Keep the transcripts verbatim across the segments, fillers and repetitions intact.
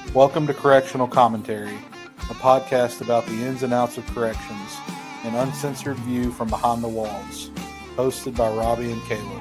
Welcome to Correctional Commentary, a podcast about the ins and outs of corrections, an uncensored view from behind the walls. Hosted by Robbie and Caleb.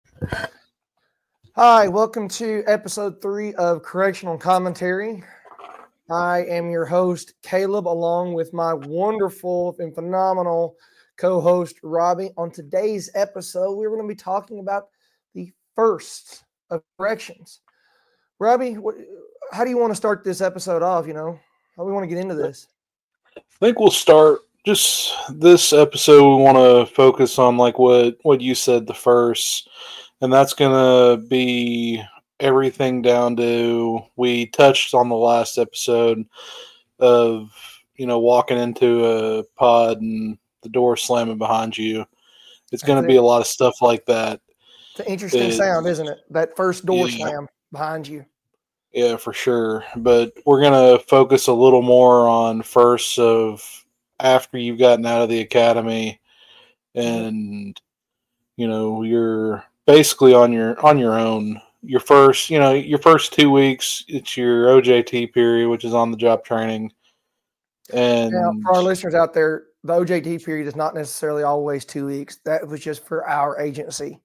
Hi, welcome to episode three of Correctional Commentary. I am your host, Caleb, along with my wonderful and phenomenal co-host, Robbie. On today's episode, we're going to be talking about the first of corrections. Robbie, what, how do you want to start this episode off? You know, how do we want to get into this? I think we'll start just this episode. We want to focus on like what, what you said, the first, and that's going to be everything down to, we touched on the last episode of, you know, walking into a pod and the door slamming behind you. It's going to be a lot of stuff like that. It's an interesting it, sound, isn't it? That first door yeah. slam behind you. Yeah, for sure. But we're going to focus a little more on first of after you've gotten out of the academy and, you know, you're basically on your on your own. Your first, you know, your first two weeks, it's your O J T period, which is on the job training. And now, for our listeners out there, the O J T period is not necessarily always two weeks. That was just for our agency.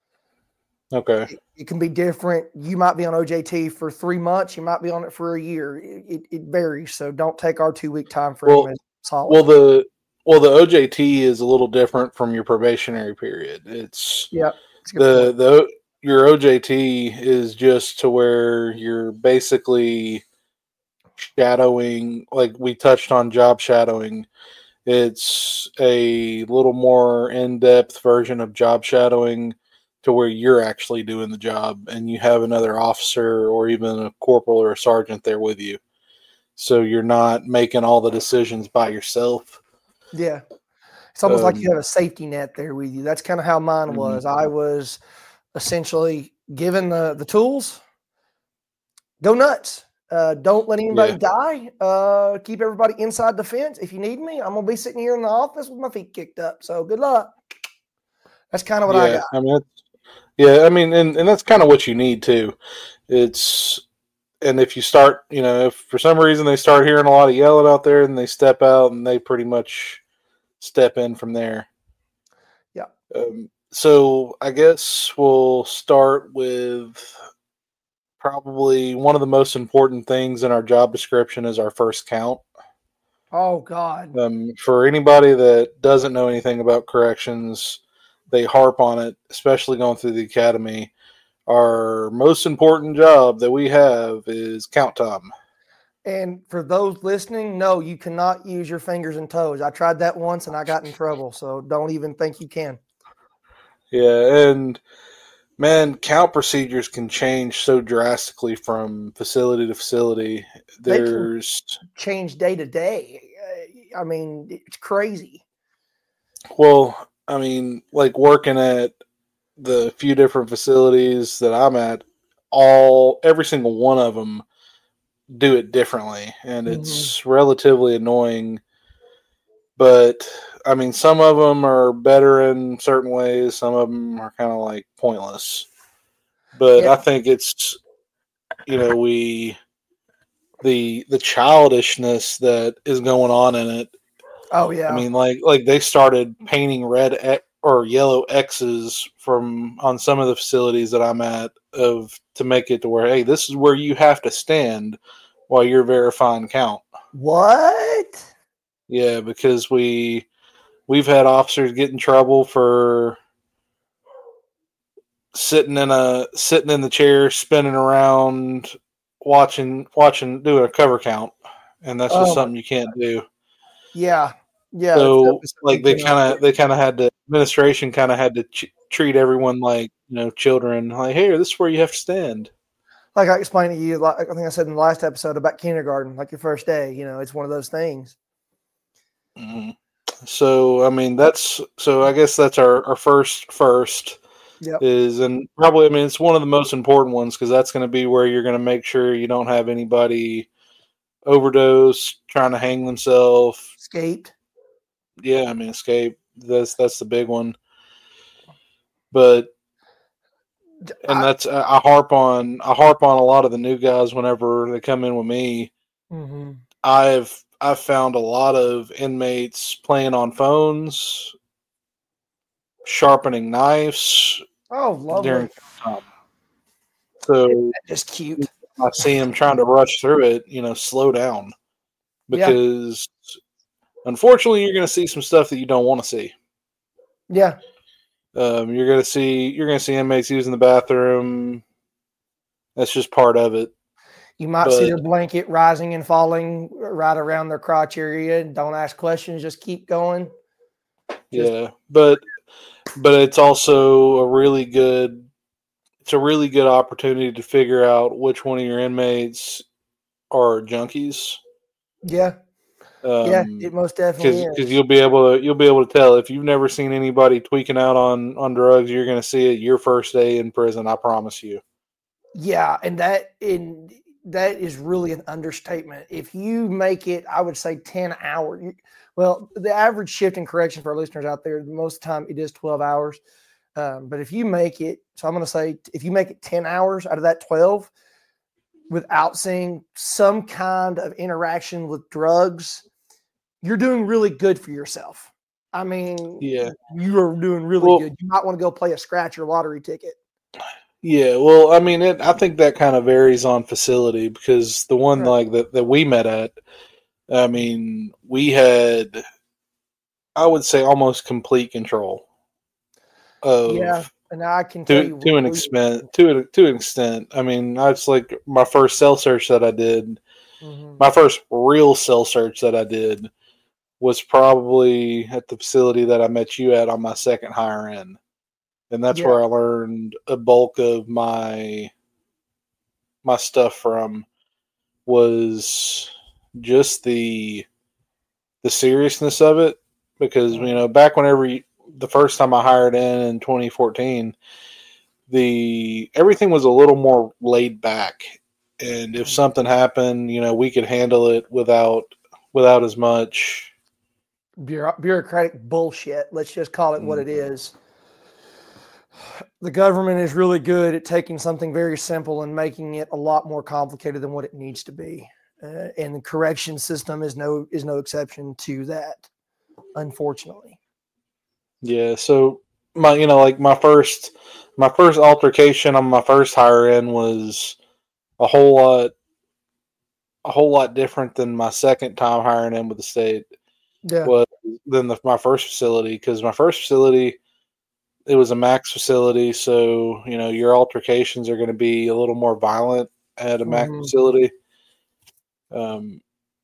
Okay. It, it can be different. You might be on O J T for three months. You might be on it for a year. It, it, it varies. So don't take our two-week time frame well, as solid. Well, the well the O J T is a little different from your probationary period. It's yeah, the point. the your O J T is just to where you're basically shadowing, like we touched on job shadowing. It's a little more in-depth version of job shadowing to where you're actually doing the job and you have another officer or even a corporal or a sergeant there with you. So you're not making all the decisions by yourself. Yeah. It's almost um, like you have a safety net there with you. That's kind of how mine was. Mm-hmm. I was essentially given the, the tools. Go nuts. Uh, don't let anybody yeah. die. Uh, keep everybody inside the fence. If you need me, I'm going to be sitting here in the office with my feet kicked up. So good luck. That's kind of what yeah, I got. I mean, yeah, I mean, and, and that's kind of what you need too. It's, and if you start, you know, if for some reason they start hearing a lot of yelling out there and they step out and they pretty much step in from there. Yeah. Um, so I guess we'll start with probably one of the most important things in our job description is our first count. Oh, God. Um, for anybody that doesn't know anything about corrections, they harp on it, especially going through the academy. Our most important job that we have is count time. And for those listening, no, you cannot use your fingers and toes. I tried that once and I got in trouble, so don't even think you can. Yeah, and man, count procedures can change so drastically from facility to facility. There's they can change day to day. I mean, it's crazy. Well, I mean, like working at the few different facilities that I'm at, all every single one of them do it differently, and it's mm-hmm. relatively annoying. But I mean, some of them are better in certain ways. Some of them are kind of like pointless. But yeah. I think it's, you know, we the the childishness that is going on in it. Oh yeah. I mean, like like they started painting red e- or yellow X's from on some of the facilities that I'm at of to make it to where, hey, this is where you have to stand while you're verifying count. What? Yeah, because we we've had officers get in trouble for sitting in a sitting in the chair, spinning around, watching watching doing a cover count, and that's just oh. something you can't do. Yeah, yeah. So, like, they kind of they kind of had to administration kind of had to ch- treat everyone like, you know, children. Like, hey, this is where you have to stand. Like I explained to you, like I think I said in the last episode about kindergarten, like your first day. You know, it's one of those things. Mm-hmm. So, I mean, that's so. I guess that's our, our first first yep. is, and probably, I mean, it's one of the most important ones because that's going to be where you're going to make sure you don't have anybody overdose, trying to hang themselves, escaped. Yeah, I mean, escape. That's that's the big one. But and I, that's I harp on I harp on a lot of the new guys whenever they come in with me. mm-hmm. I've I've found a lot of inmates playing on phones, sharpening knives Oh, lovely. during time. So Just cute. I see them trying to rush through it. You know, slow down Yeah. because unfortunately you're going to see some stuff that you don't want to see. Yeah. Um, you're going to see you're going to see inmates using the bathroom. That's just part of it. You might But, see their blanket rising and falling right around their crotch area. Don't ask questions. Just keep going. Just, yeah, but but it's also a really good it's a really good opportunity to figure out which one of your inmates are junkies. yeah. Um, Yeah, it most definitely because is. you'll be able to you'll be able to tell if you've never seen anybody tweaking out on on drugs. You're going to see it your first day in prison. I promise you. Yeah, and that in that is really an understatement. If you make it, I would say ten hours. Well, the average shift in correction for our listeners out there, most of the time it is twelve hours. Um, but if you make it, so I'm going to say if you make it ten hours out of that twelve without seeing some kind of interaction with drugs, you're doing really good for yourself. I mean, Yeah, you are doing really well, good. You might want to go play a scratch or lottery ticket. yeah. Well, I mean, it, I think that kind of varies on facility because the one Right. like that that we met at, I mean, we had, I would say, almost complete control Yeah, of and I can tell to you to an we, extent to a, to an extent. I mean, that's like my first cell search that I did. mm-hmm. My first real cell search that I did was probably at the facility that I met you at on my second hire in, and that's yeah, where I learned a bulk of my my stuff from was just the the seriousness of it because you know back whenever you, the first time I hired in in twenty fourteen, the everything was a little more laid back, and if something happened, you know, we could handle it without without as much bureaucratic bullshit. Let's just call it what it is. The government is really good at taking something very simple and making it a lot more complicated than what it needs to be. Uh, and the correction system is no is no exception to that, unfortunately. Yeah, so my you know like my first my first altercation on my first hire in was a whole lot a whole lot different than my second time hiring in with the state Yeah. was than the, my first facility because my first facility it was a max facility, so you know your altercations are going to be a little more violent at a max Mm-hmm. facility. Um,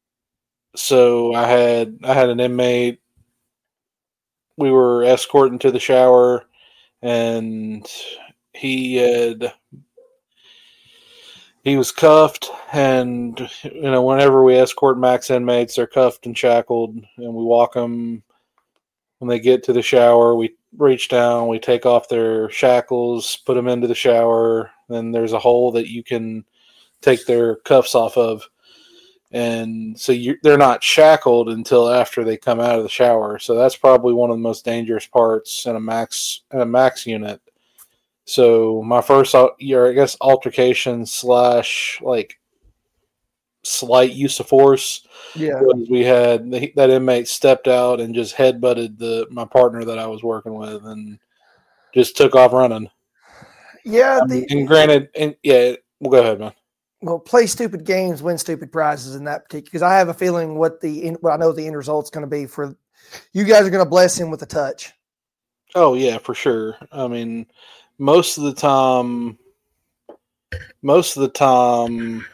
so I had I had an inmate. We were escorting to the shower, and he had he was cuffed, and you know whenever we escort max inmates, they're cuffed and shackled, and we walk them when they get to the shower. We reach down, we take off their shackles, put them into the shower. Then there's a hole that you can take their cuffs off of, and so you, they're not shackled until after they come out of the shower. So that's probably one of the most dangerous parts in a max in a max unit. So my first, year, I guess, altercation slash like slight use of force Yeah. was we had that inmate stepped out and just headbutted the my partner that I was working with and just took off running. Yeah. Um, The, and granted, and yeah, we'll go ahead, man. well, play stupid games, win stupid prizes in that particular. Because I have a feeling what the what I know the end result's going to be for you guys are going to bless him with a touch. Oh yeah, for sure. I mean, most of the time, most of the time.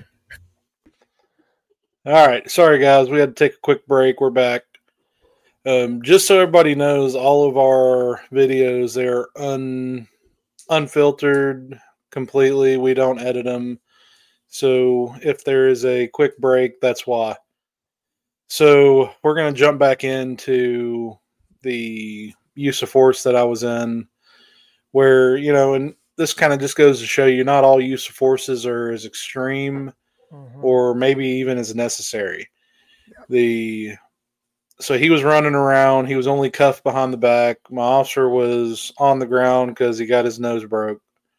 All right, sorry guys, we had to take a quick break. We're back. Um, just so everybody knows, all of our videos they're un unfiltered completely. We don't edit them. So if there is a quick break, that's why. So we're going to jump back into the use of force that I was in, where, you know, and this kind of just goes to show you not all use of forces are as extreme mm-hmm. or maybe even as necessary. Yep. The So he was running around. He was only cuffed behind the back. My officer was on the ground because he got his nose broke.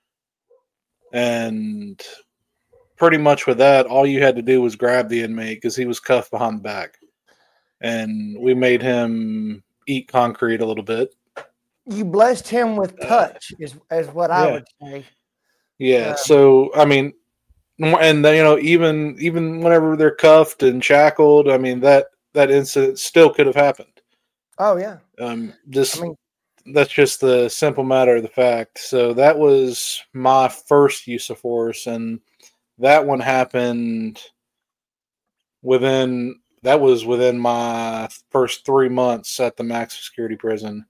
And pretty much with that, all you had to do was grab the inmate because he was cuffed behind the back. And we made him eat concrete a little bit. You blessed him with touch, uh, is, is what I yeah. would say. Yeah. Um, so, I mean, and, you know, even even whenever they're cuffed and shackled, I mean, that, that incident still could have happened. Oh, yeah. Um, just... I mean, that's just the simple matter of the fact. So that was my first use of force, and that one happened within that was within my first three months at the maximum security prison.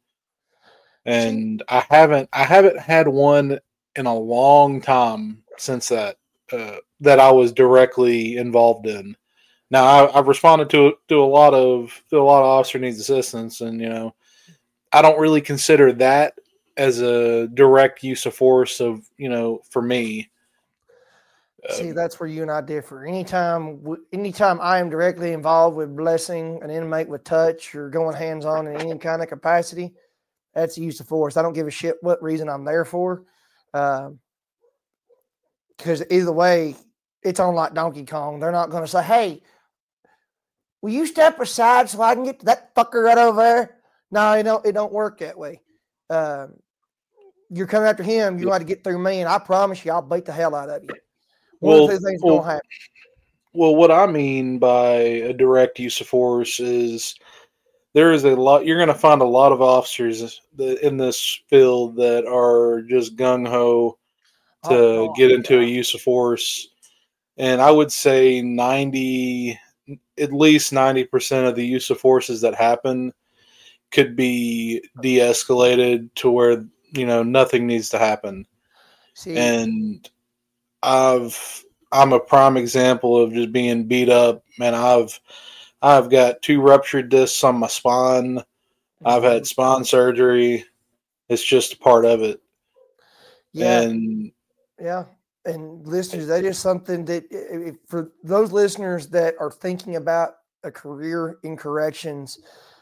And I haven't I haven't had one in a long time since that uh, that I was directly involved in. Now I, I've responded to to a lot of to a lot of officer needs assistance, and you know. I don't really consider that as a direct use of force of, you know, for me. See, that's where you and I differ. Anytime, anytime I am directly involved with blessing an inmate with touch or going hands-on in any kind of capacity, that's a use of force. I don't give a shit what reason I'm there for. Um, because either way, it's on like Donkey Kong. They're not going to say, hey, will you step aside so I can get to that fucker right over there? No, it don't. It don't work that way. Um, you're coming after him. You got to get through me, and I promise you, I'll beat the hell out of you. One well, of two things well, gonna happen. Well, what I mean by a direct use of force is there is a lot. You're going to find a lot of officers in this field that are just gung ho to oh, get into yeah. a use of force, and I would say ninety, at least ninety percent of the use of forces that happen could be de-escalated to where, you know, nothing needs to happen. See, and I've, I'm a prime example of just being beat up, man. I've, I've got two ruptured discs on my spine. I've had spine surgery. It's just a part of it. Yeah. And yeah. And listeners, that is something that if, for those listeners that are thinking about a career in corrections,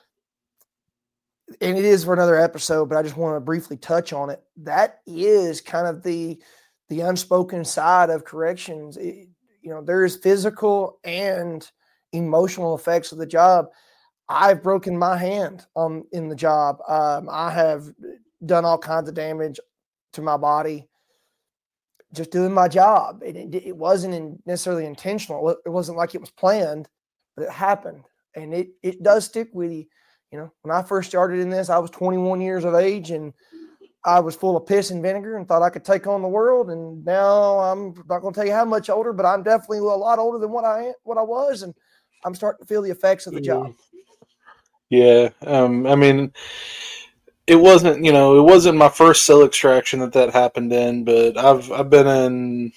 and it is for another episode, but I just want to briefly touch on it. That is kind of the the unspoken side of corrections. It, you know, there is physical and emotional effects of the job. I've broken my hand um, in the job. Um, I have done all kinds of damage to my body just doing my job. It, it, it wasn't in necessarily intentional. It wasn't like it was planned, but it happened. And it it does stick with you. You know, when I first started in this, I was twenty-one years of age and I was full of piss and vinegar and thought I could take on the world. And now I'm not going to tell you how much older, but I'm definitely a lot older than what I what I was, and I'm starting to feel the effects of the job. Yeah, um, I mean, it wasn't you know it wasn't my first cell extraction that that happened in, but I've I've been in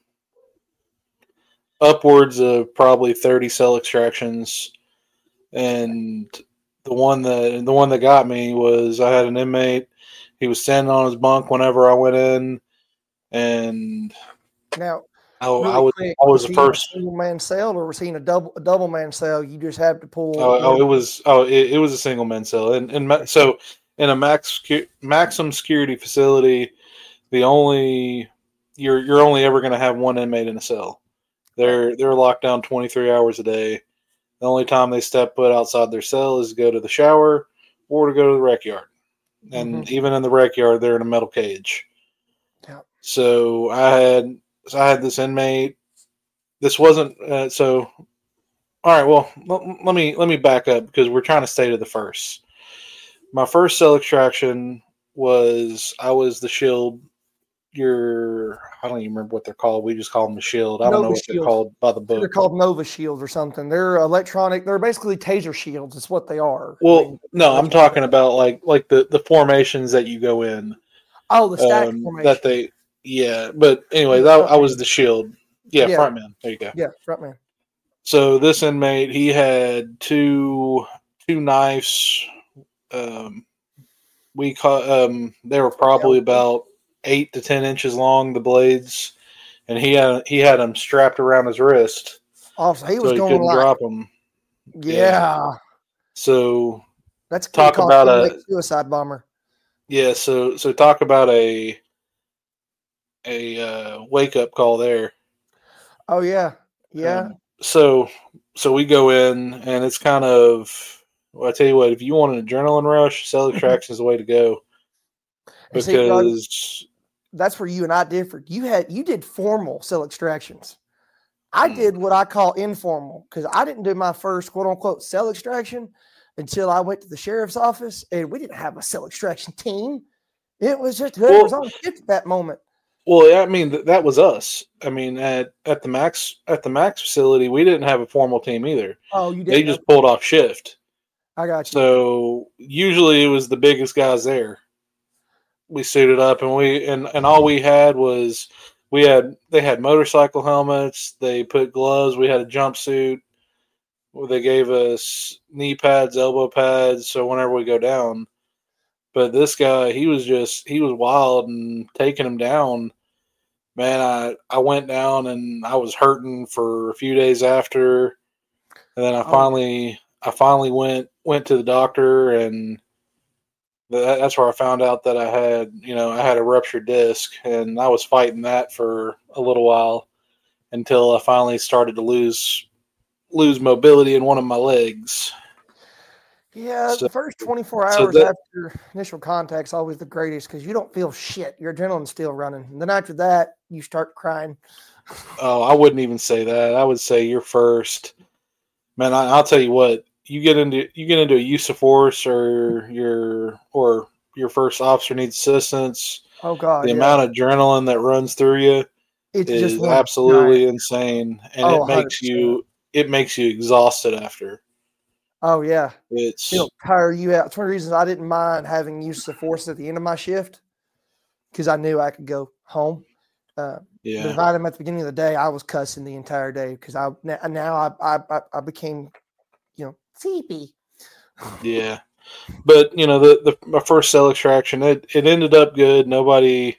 upwards of probably thirty cell extractions, and the one that the one that got me was I had an inmate. He was standing on his bunk whenever I went in, and now I, really I was quick, I was, was the first single man cell, or was he in a double a double man cell? You just have to pull. Oh, oh it was oh it, it was a single man cell, and and so in a max maximum security facility, the only you're you're only ever going to have one inmate in a cell. They're they're locked down twenty-three hours a day. The only time they step foot outside their cell is to go to the shower or to go to the rec yard. And mm-hmm. even in the rec yard, they're in a metal cage. Yeah. So I had so I had this inmate. This wasn't uh, so. All right. Well, l- let me let me back up because we're trying to stay to the first. My first cell extraction was I was the shield. Your I don't even remember what they're called. We just call them the shield. I don't Nova know what shield. they're called by the book. They're called Nova shields or something. They're electronic. They're basically taser shields. It's what they are. Well, I mean, no, I'm talking about like like the, the formations that you go in. Oh, the stack um, formation. That they, yeah. But anyways, I, I was the shield. Yeah, yeah, front man. There you go. Yeah, front man. So this inmate, he had two two knives. Um, we caught. Um, they were probably yeah. about eight to ten inches long. The blades, and he had he had them strapped around his wrist. Oh, so he was so he going couldn't like, drop them. Yeah. yeah. So that's talk about a suicide bomber. Yeah. So so talk about a a uh, wake up call there. Oh yeah, yeah. Um, so so we go in, and it's kind of. Well, I tell you what, if you want an adrenaline rush, cell extraction is the way to go. And see, Robbie, Because that's where you and I differed. You had you did formal cell extractions. I Hmm. did what I call informal because I didn't do my first quote unquote cell extraction until I went to the sheriff's office, and we didn't have a cell extraction team. It was just whoever Well- was on shift at that moment. Well, I mean th- that was us. I mean at at the max at the max facility, we didn't have a formal team either. Oh, you They didn't. just pulled off shift. I got you. So usually it was the biggest guys there. We suited up, and we and and all we had was we had they had motorcycle helmets. They put gloves. We had a jumpsuit. They gave us knee pads, elbow pads, so whenever we go down. But this guy, he was just he was wild and taking him down. Man, I I went down and I was hurting for a few days after, and then I Oh. finally I finally went went to the doctor, and that, that's where I found out that I had you know I had a ruptured disc, and I was fighting that for a little while until I finally started to lose lose mobility in one of my legs. Yeah, So- the first twenty-four so hours that- after initial contact's always the greatest because you don't feel shit. Your adrenaline's still running. And then after that, you start crying. Oh, I wouldn't even say that. I would say you're first. Man, I, I'll tell you what. You get into you get into a use of force, or your or your first officer needs assistance. Oh God, The yeah. amount of adrenaline that runs through you it's is just one absolutely giant- insane, and Oh, it makes one hundred percent. you it makes you exhausted after. Oh yeah, It's it'll tire you out. It's one of the reasons I didn't mind having use of force at the end of my shift because I knew I could go home. Uh, But yeah, if I had them at the beginning of the day, I was cussing the entire day because I now now I, I I became, you know, sleepy. yeah. But you know, the the my first cell extraction, it, it ended up good. Nobody,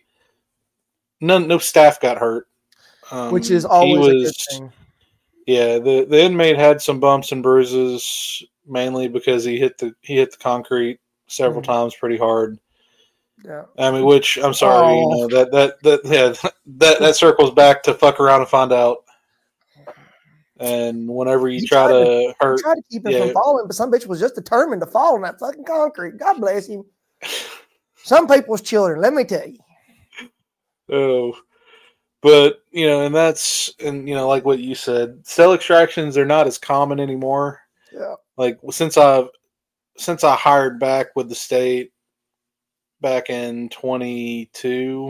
none, no staff got hurt. Um, Which is he always a good was- thing. Yeah, the, the inmate had some bumps and bruises, mainly because he hit the he hit the concrete several Mhm. times pretty hard. Yeah. I mean, which I'm sorry, you Oh. know that that that yeah that that circles back to fuck around and find out. And whenever you, You try tried to I hurt, tried to keep him yeah. from falling, but some bitch was just determined to fall on that fucking concrete. God bless him. Some people's children, let me tell you. oh, but you know, and that's and you know, like what you said, cell extractions are not as common anymore. Yeah. Like since I've since I hired back with the state back in twenty-two,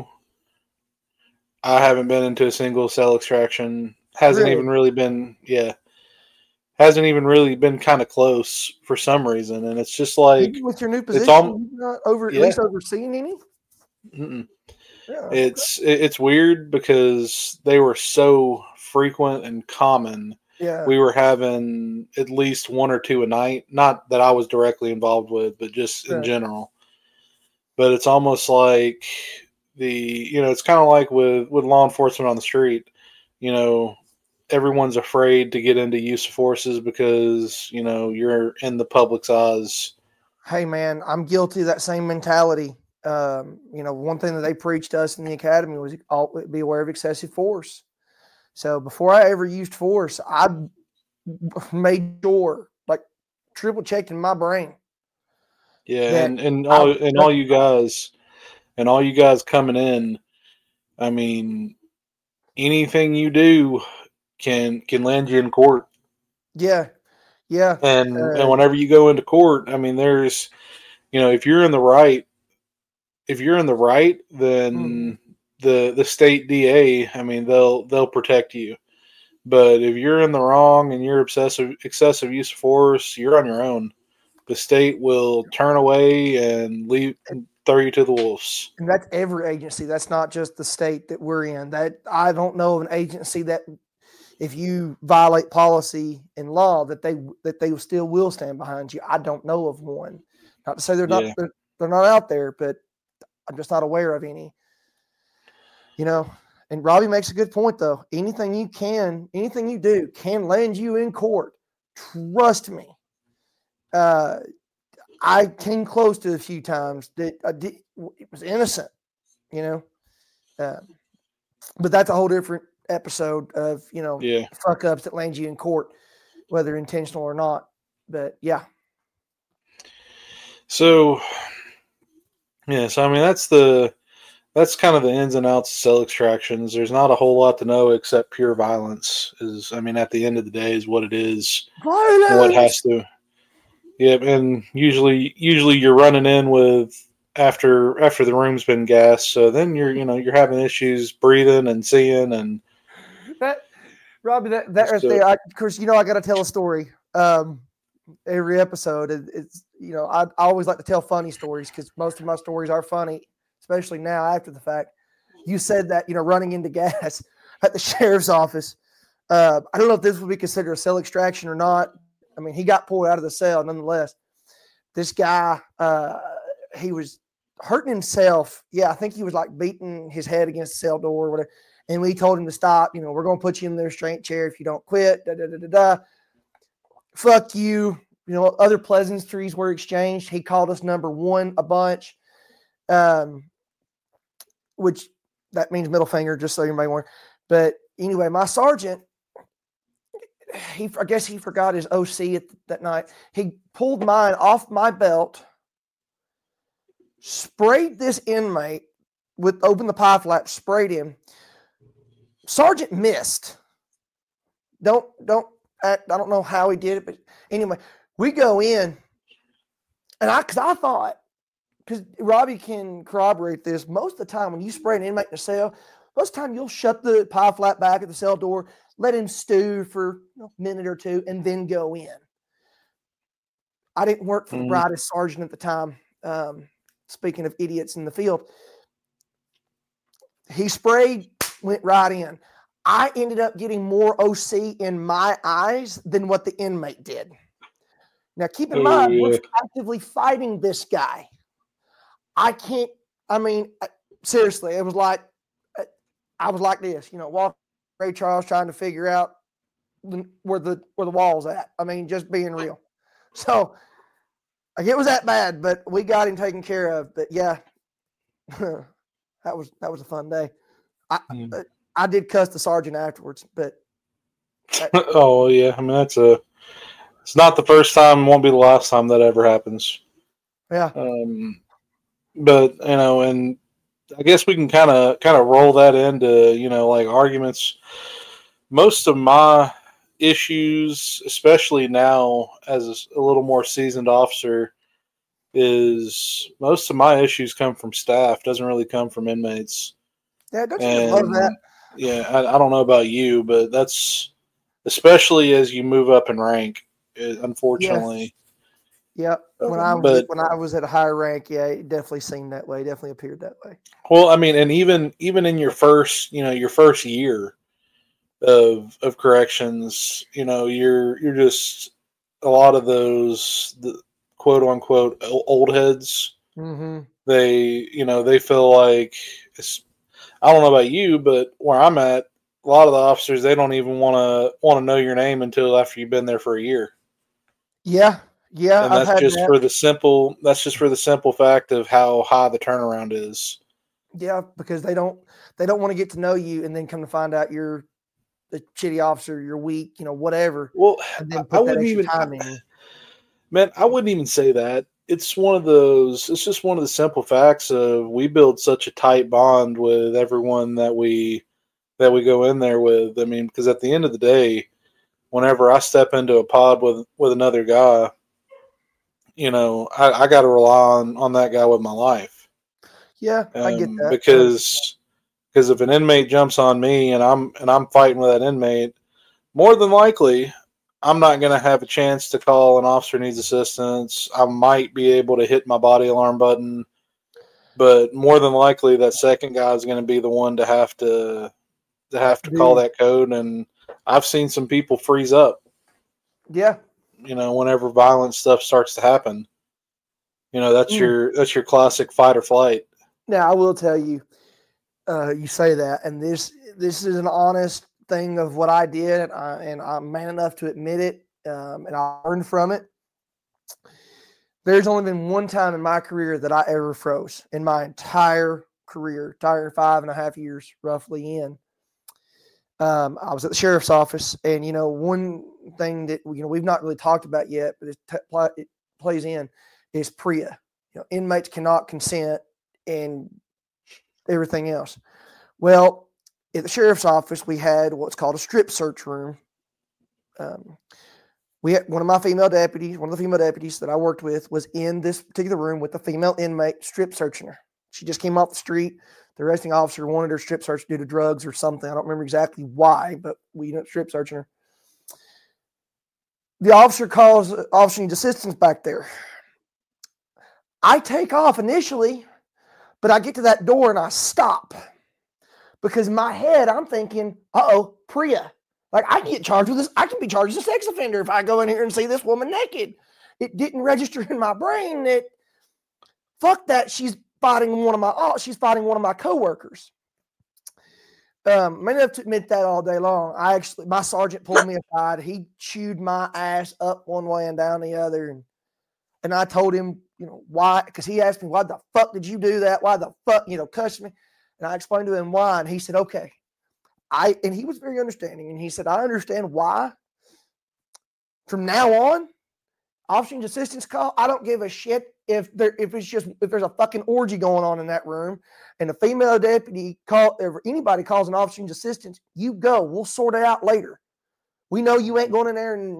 I haven't been into a single cell extraction. Hasn't Really? even really been, yeah, hasn't even really been kind of close for some reason. And it's just like, Even with your new it's position, al- you've not over yeah. at least overseeing any? mm-mm. Yeah. it's it- it's weird because they were so frequent and common. yeah. We were having at least one or two a night. Not that I was directly involved with, but just in Right. general. But it's almost like the you know it's kind of like with with law enforcement on the street. You know, everyone's afraid to get into use of forces because you know you're in the public's eyes. Hey man, I'm guilty of that same mentality. Um, you know, one thing that they preached to us in the academy was all, be aware of excessive force. So before I ever used force, I made sure, like triple checked in my brain. Yeah, That and and all I- and all you guys and all you guys coming in. I mean, anything you do can can land you in court. Yeah, yeah, And Uh, and whenever you go into court, I mean, there's you know if you're in the right, if you're in the right, then the the state D A, I mean, they'll they'll protect you. But if you're in the wrong and you're excessive excessive use of force, you're on your own. The state will turn away and leave throw you to the wolves. and that's every agency. That's not just the state that we're in. That I don't know of an agency that, if you violate policy and law, that they that they still will stand behind you. I don't know of one. Not to say they're not Yeah. they're, they're not out there, but I'm just not aware of any. You know, and Robbie makes a good point though. Anything you can, anything you do can land you in court. Trust me. Uh, I came close to a few times that I did, it was innocent, you know. Uh, but that's a whole different episode of, you know, Yeah. fuck ups that land you in court, whether intentional or not. But yeah. So, yeah, so I mean, that's the, that's kind of the ins and outs of cell extractions. There's not a whole lot to know except pure violence is, I mean, at the end of the day is what it is. Violence! And what has to, yeah. And usually, usually you're running in with, after, after the room's been gassed. So then you're, you know, you're having issues breathing and seeing and, That, Robbie, that, that right So- there, I, of course, you know, I got to tell a story. Um, every episode, it, it's, you know, I, I always like to tell funny stories because most of my stories are funny, especially now after the fact. You said that, you know, running into gas at the sheriff's office. Uh, I don't know if this would be considered a cell extraction or not. I mean, he got pulled out of the cell nonetheless. This guy, uh, he was hurting himself. Yeah, I think he was like beating his head against the cell door or whatever. And we told him to stop. You know, we're going to put you in the restraint chair if you don't quit. Da, da, da, da, da. Fuck you. You know, other pleasantries were exchanged. He called us number one a bunch, um, which that means middle finger, just so you may want. But anyway, my sergeant, he I guess he forgot his O C at, that night. He pulled mine off my belt, sprayed this inmate with open the pie flap, sprayed him. Sergeant missed. Don't don't I, I don't know how he did it, but anyway, we go in, and I because I thought, because Robbie can corroborate this, most of the time when you spray an inmate in a cell, most of the time you'll shut the pie flap back at the cell door, let him stew for you know, a minute or two, and then go in. I didn't work for the Mhm. brightest sergeant at the time. Um, speaking of idiots in the field, he sprayed, went right in. I ended up getting more O C in my eyes than what the inmate did. Now, keep in Oh, mind, yeah. we're actively fighting this guy. I can't, I mean, seriously, it was like, I was like this, you know, walking Ray Charles trying to figure out where the where the wall's at. I mean, just being real. So, like, it was that bad, but we got him taken care of. But yeah, that was that was a fun day. I Mm. I did cuss the sergeant afterwards, but Oh yeah, I mean that's a. It's not the first time, won't be the last time that ever happens. yeah, Um, but you know, and I guess we can kind of kind of roll that into you know like arguments. Most of my issues, especially now as a little more seasoned officer, is most of my issues come from staff. Doesn't really come from inmates. yeah, don't you just love And that? yeah, I, I don't know about you, but that's especially as you move up in rank. It, unfortunately, Yep. When I was but when I was at a higher rank, yeah, it definitely seemed that way. Definitely appeared that way. well, I mean, and even even in your first, you know, your first year of of corrections, you know, you're you're just a lot of those the quote unquote old heads. Mm-hmm. They, you know, they feel like it's, I don't know about you, but where I'm at, a lot of the officers they don't even want to want to know your name until after you've been there for a year. Yeah, yeah, And I've that's had just that. for the simple that's just for the simple fact of how high the turnaround is. Yeah, because they don't they don't want to get to know you and then come to find out you're the shitty officer, you're weak, you know, whatever. Well, And then I, put I that wouldn't extra even time in you. man, I wouldn't even say that. It's one of those it's just one of the simple facts of we build such a tight bond with everyone that we that we go in there with. I mean, because at the end of the day, whenever I step into a pod with with another guy, you know, I, I got to rely on, on that guy with my life. Yeah, Um, I get that. because because if an inmate jumps on me and I'm and I'm fighting with that inmate, more than likely, I'm not going to have a chance to call an officer needs assistance. I might be able to hit my body alarm button, but more than likely, that second guy is going to be the one to have to to have to call Dude. that code. And I've seen some people freeze up. Yeah. You know, whenever violent stuff starts to happen, you know that's Mm. your that's your classic fight or flight. Now I will tell you, uh, you say that, and this this is an honest thing of what I did, and, I, and I'm man enough to admit it, um, and I learned from it. There's only been one time in my career that I ever froze in my entire career, entire five and a half years roughly in. Um, I was at the sheriff's office, and you know, one thing that you know we've not really talked about yet, but it, t- it plays in is P R I A. You know, inmates cannot consent and everything else. Well, at the sheriff's office, we had what's called a strip search room. Um, we had one of my female deputies, one of the female deputies that I worked with, was in this particular room with the female inmate strip searching her. She just came off the street. The arresting officer wanted her strip search due to drugs or something. I don't remember exactly why, but we ended up strip searching her. The officer calls officer needs assistance back there. I take off initially, but I get to that door and I stop. Because in my head, I'm thinking, uh-oh, P R I A. Like, I can get charged with this. I can be charged as a sex offender if I go in here and see this woman naked. It didn't register in my brain that, fuck that, she's fighting one of my, oh, she's fighting one of my coworkers. Um, I may have to admit that all day long. I actually, my sergeant pulled me aside. He chewed my ass up one way and down the other. And, and I told him, you know, why, because he asked me, why the fuck did you do that? Why the fuck, you know, cuss me? And I explained to him why. And he said, okay. I, and he was very understanding. And he said, I understand why. From now on, officer needs assistance call. I don't give a shit if there, if it's just, if there's a fucking orgy going on in that room and a female deputy call, if anybody calls an officer needs assistance, you go, we'll sort it out later. We know you ain't going in there and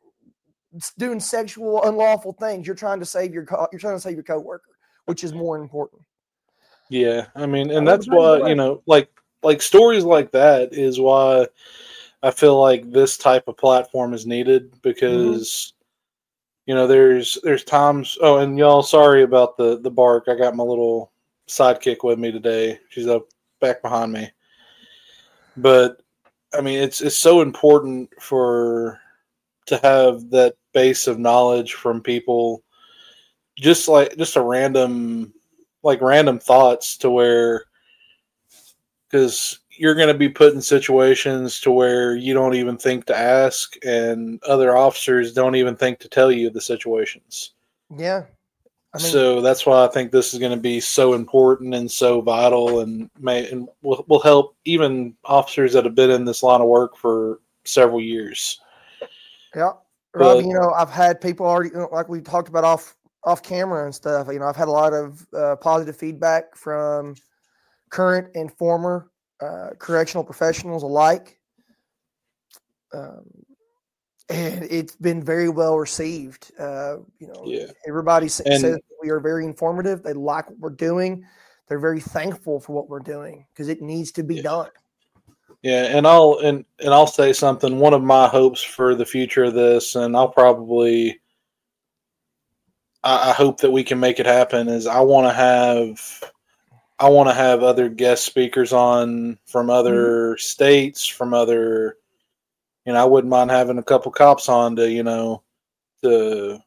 doing sexual unlawful things. You're trying to save your, co- you're trying to save your coworker, which is more important. Yeah. I mean, and that's why, you know, like, like stories like that is why I feel like this type of platform is needed because, mm-hmm. you know, there's, there's times, oh, and y'all, sorry about the, the bark. I got my little sidekick with me today. She's up back behind me, but I mean, it's, it's so important for, to have that base of knowledge from people, just like, just a random, like random thoughts to where, because you're going to be put in situations to where you don't even think to ask, and other officers don't even think to tell you the situations. Yeah. I mean, so that's why I think this is going to be so important and so vital, and may and will, will help even officers that have been in this line of work for several years. Yeah. Robbie, you know, I've had people already, you know, like we talked about off off camera and stuff. You know, I've had a lot of uh, positive feedback from current and former uh, correctional professionals alike. Um, and it's been very well received. Uh, you know, yeah. everybody and, says we are very informative. They like what we're doing. They're very thankful for what we're doing because it needs to be yeah. done. Yeah, and I'll and, and I'll say something. One of my hopes for the future of this, and I'll probably I, I hope that we can make it happen, is I want to have I want to have other guest speakers on from other mm-hmm. states, from other, you know, I wouldn't mind having a couple cops on to, you know, to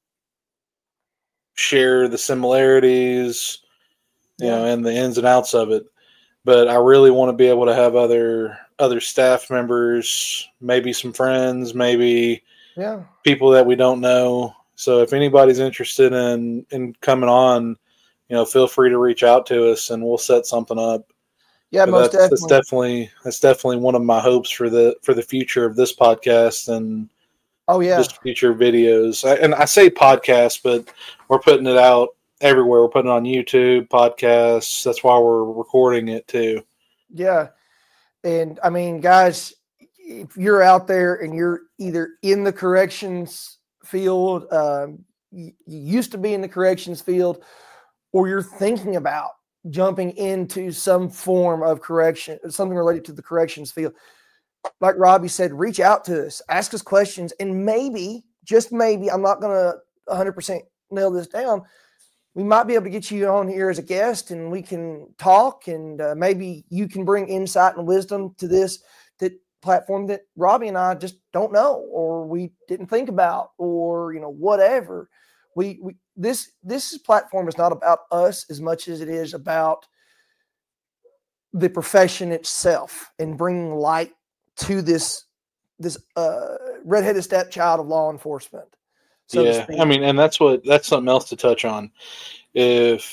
share the similarities, you yeah. know, and the ins and outs of it. But I really want to be able to have other, other staff members, maybe some friends, maybe yeah. people that we don't know. So if anybody's interested in, in coming on, you know, feel free to reach out to us and we'll set something up. Yeah, but most that's, definitely. That's definitely that's definitely one of my hopes for the for the future of this podcast and oh yeah, just future videos. I, and I say podcast, but we're putting it out everywhere. We're putting it on YouTube, podcasts. That's why we're recording it too. Yeah, and I mean, guys, if you're out there and you're either in the corrections field, um, you, you used to be in the corrections field, or you're thinking about jumping into some form of correction, something related to the corrections field, like Robbie said, reach out to us, ask us questions, and maybe, just maybe, I'm not going to one hundred percent nail this down, we might be able to get you on here as a guest and we can talk, and uh, maybe you can bring insight and wisdom to this that platform that Robbie and I just don't know, or we didn't think about, or, you know, whatever. We, we this this platform is not about us as much as it is about the profession itself and bringing light to this this uh, redheaded stepchild of law enforcement. So yeah, I mean, and that's what that's something else to touch on. If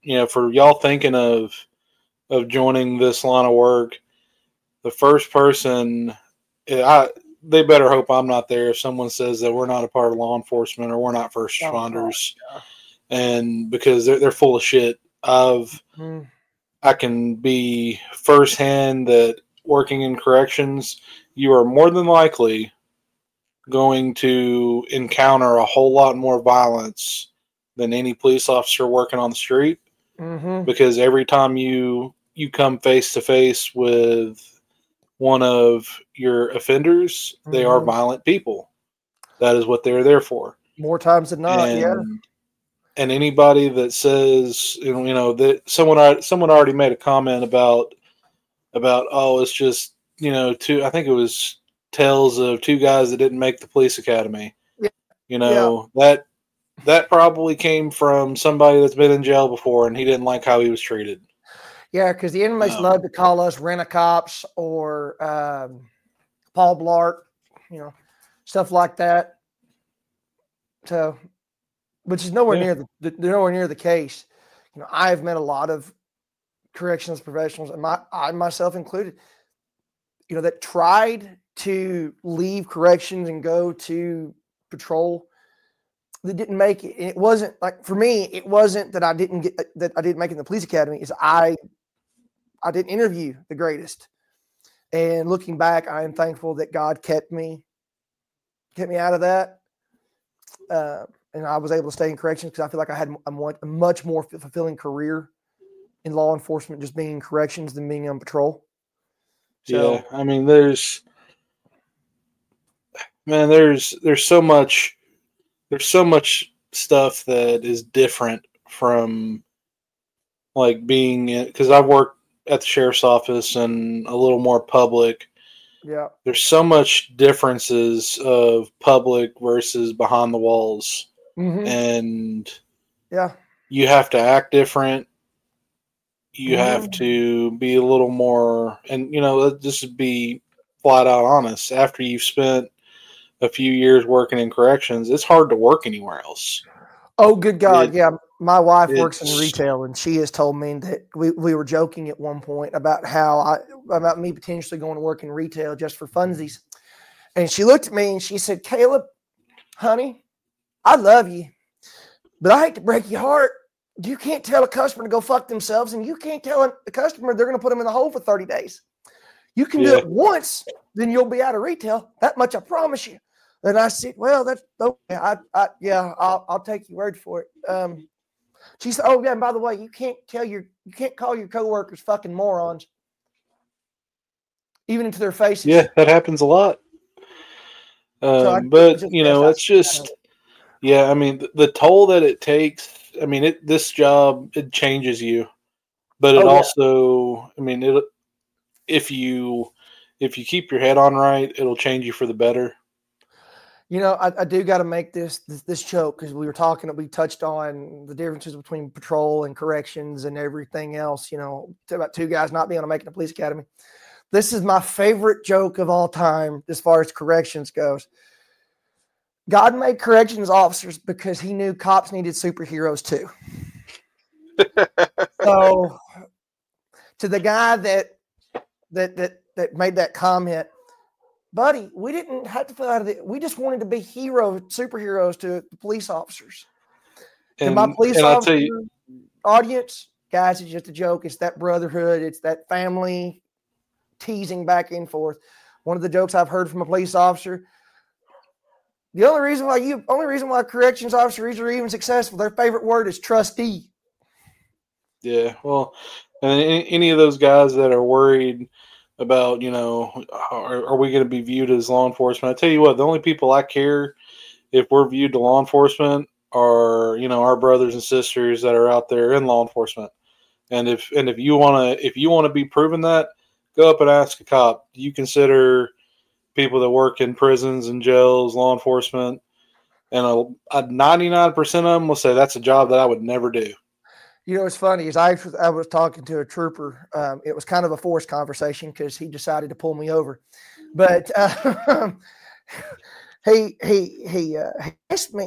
you know, for y'all thinking of of joining this line of work, the first person, I they better hope I'm not there if someone says that we're not a part of law enforcement or we're not first responders, oh, and because they're they're full of shit. I've mm. I can be firsthand that working in corrections, you are more than likely going to encounter a whole lot more violence than any police officer working on the street, mm-hmm. because every time you you come face to face with one of your offenders, mm-hmm. they are violent people. That is what they're there for. More times than not, and, yeah. And anybody that says, you know, that someone someone already made a comment about about oh, it's just, you know, two. I think it was tales of two guys that didn't make the police academy. Yeah. You know, yeah. that that probably came from somebody that's been in jail before and he didn't like how he was treated. Yeah, because the inmates um, love to call us rent-a-cops or um, Paul Blart, you know, stuff like that. So, which is nowhere yeah. near the, the nowhere near the case. You know, I have met a lot of corrections professionals, and my I myself included, you know, that tried to leave corrections and go to patrol. That didn't make it. It wasn't like, for me, it wasn't that I didn't get that I didn't make it in the police academy. Is I I didn't interview the greatest. And looking back, I am thankful that God kept me, kept me out of that. Uh, and I was able to stay in corrections because I feel like I had a, a much more fulfilling career in law enforcement, just being in corrections than being on patrol. So, yeah, I mean, there's, man, there's there's so much, there's so much stuff that is different from, like, being, because I've worked at the sheriff's office and a little more public. Yeah. There's so much differences of public versus behind the walls. Mm-hmm. And yeah, you have to act different. You mm-hmm. have to be a little more, and, you know, let's just be flat out honest. After you've spent a few years working in corrections, it's hard to work anywhere else. Oh, good God. It, yeah. My wife works in retail, and she has told me that we, we were joking at one point about how I, about me potentially going to work in retail just for funsies. And she looked at me and she said, Caleb, honey, I love you, but I hate to break your heart. You can't tell a customer to go fuck themselves, and you can't tell a customer they're going to put them in the hole for thirty days. You can yeah. do it once, then you'll be out of retail. That much I promise you. And I said, well, that's okay. I, I, yeah, I'll, I'll take your word for it. Um, she said, oh yeah, and by the way, you can't tell your, you can't call your coworkers fucking morons, even into their faces. Yeah, that happens a lot. Um, so I, but just, you know, it's just, yeah, I mean, the, the toll that it takes. I mean, it, this job, it changes you, but it oh, also, yeah. I mean, it, if you, if you keep your head on right, it'll change you for the better. You know, I, I do got to make this this, this joke because we were talking, we touched on the differences between patrol and corrections and everything else, you know, about two guys not being able to make it to police academy. This is my favorite joke of all time as far as corrections goes. God made corrections officers because he knew cops needed superheroes too. So to the guy that, that, that, that made that comment, buddy, we didn't have to fill out of it. We just wanted to be hero superheroes to the police officers. And, and my police and officer you, audience, guys, it's just a joke. It's that brotherhood. It's that family teasing back and forth. One of the jokes I've heard from a police officer, the only reason why you, only reason why corrections officers are even successful, their favorite word is trustee. Yeah, well, and any of those guys that are worried about, you know, are, are we going to be viewed as law enforcement? I tell you what, the only people I care if we're viewed to law enforcement are, you know, our brothers and sisters that are out there in law enforcement. And if and if you want to if you want to be proven that, go up and ask a cop. Do you consider people that work in prisons and jails law enforcement? And a, a ninety-nine percent of them will say that's a job that I would never do. You know, it's funny is I, I was talking to a trooper. Um, it was kind of a forced conversation because he decided to pull me over. But uh, he he he, uh, he asked me,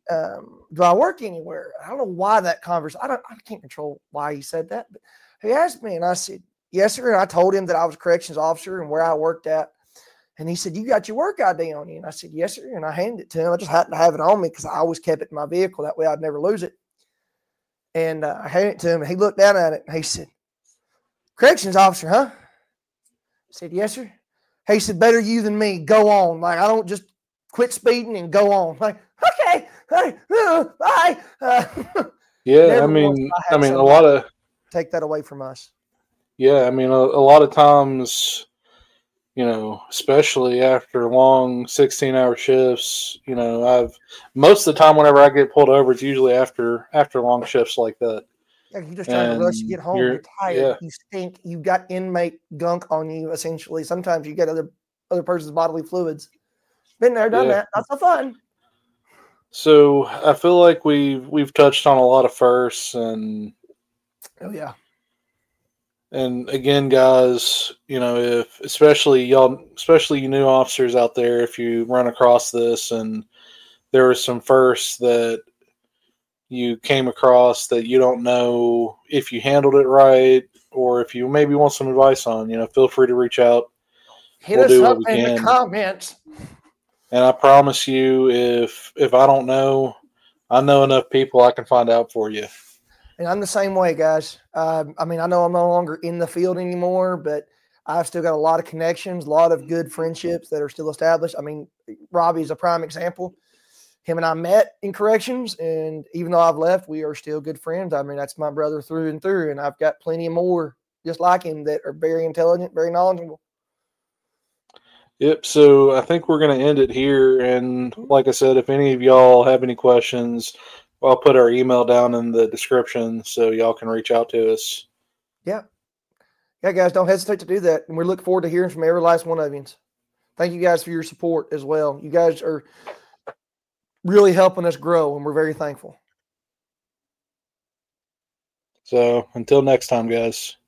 um, do I work anywhere? I don't know why that conversation, I don't, I can't control why he said that, but he asked me and I said, yes, sir. And I told him that I was a corrections officer and where I worked at. And he said, you got your work I D on you? And I said, yes, sir. And I handed it to him. I just happened to have it on me because I always kept it in my vehicle. That way I'd never lose it. And uh, I handed it to him and he looked down at it and he said, corrections officer, huh? I said, yes, sir. He said, better you than me. Go on. Like, I don't just quit speeding and go on. Like, okay. Hey, uh, bye. Uh, yeah. I mean, I, I mean, a lot of, take that away from us. Yeah. I mean, a, a lot of times, you know, especially after long sixteen hour shifts, you know, I've most of the time whenever I get pulled over, it's usually after, after long shifts like that. Yeah, you're just trying and to rush to get home. You're, you're tired. Yeah. You stink. You got inmate gunk on you, essentially. Sometimes you get other other person's bodily fluids. Been there, done yeah. that. Not so fun. So I feel like we've we've touched on a lot of firsts, and oh yeah. And again, guys, you know, if especially y'all, especially you new officers out there, if you run across this and there was some firsts that you came across that you don't know if you handled it right, or if you maybe want some advice on, you know, feel free to reach out. Hit we'll us do up what we in can. the comments. And I promise you, if if I don't know, I know enough people I can find out for you. And I'm the same way, guys. Uh, I mean, I know I'm no longer in the field anymore, but I've still got a lot of connections, a lot of good friendships that are still established. I mean, Robbie's a prime example. Him and I met in corrections, and even though I've left, we are still good friends. I mean, that's my brother through and through, and I've got plenty more just like him that are very intelligent, very knowledgeable. Yep, so I think we're going to end it here, and like I said, if any of y'all have any questions, I'll put our email down in the description so y'all can reach out to us. Yeah. Yeah, guys, don't hesitate to do that. And we look forward to hearing from every last one of you. Thank you guys for your support as well. You guys are really helping us grow, and we're very thankful. So until next time, guys.